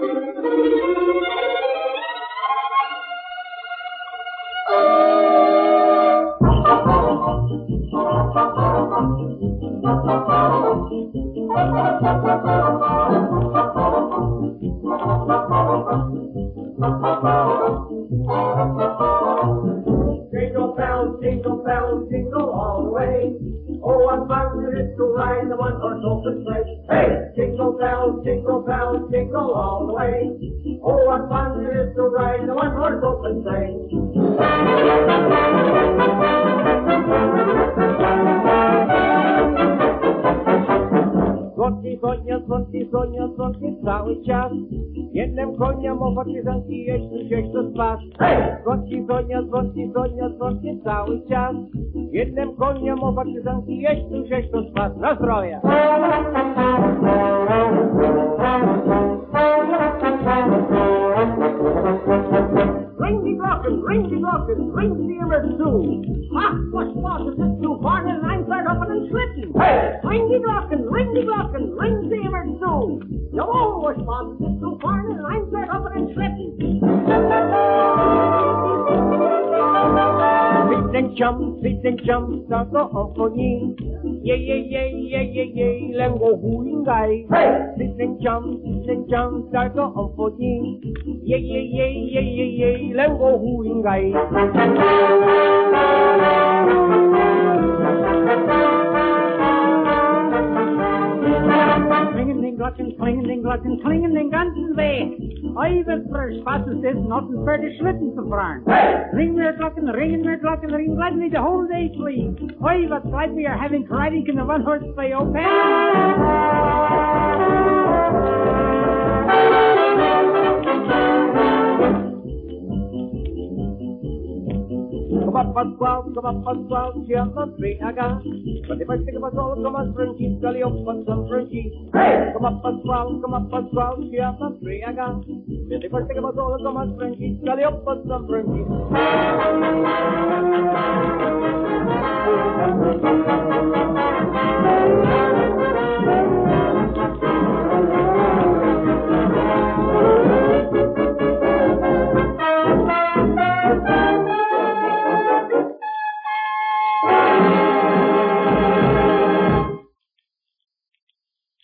Jingle bells, jingle all the way. Oh, what fun it is to ride the one-horse open sleigh. Hey! Jingle bells, jingle all the way. Oh, what fun it is to ride the one-horse open sleigh. Dzwonki cały czas. Jednym koniem o partyzanki jeździ gdzieś do spas. Dzwonki cały czas. Jednym koniem o partyzanki jeździ gdzieś do spas. Na zdrowie! Ring die Glocken, ring die immer zu. Ach, was was ist zu vorne in ein Fahrt auf einen Schlitten. Hey! Ring die Glocken, ring die immer zu. Jawohl, was was ist zu vorne in ein Fahrt auf einen Schlitten. Sit and jump, start the opening. Yeah, let go wooing guy. Hey! Sit and jump, start the opening. Yeah, let go wooing guy. Klingen den Glocken, klingen den ganzen Weg. Oi, was für Spaß ist das, nothing für die Schlitten zu fahren. Hey! Ringen wir Glocken, ring gladly the whole day sleep. Oi, was glad we are having riding in the one-horse sleigh open. Come up, Pasquale, geometry, aga. But if I think about all, come on, Frankie, gully up on some Frankie. Hey! Come up, Pasquale, geometry, aga. But if I think about all, come on, Frankie, gully up on some Frankie.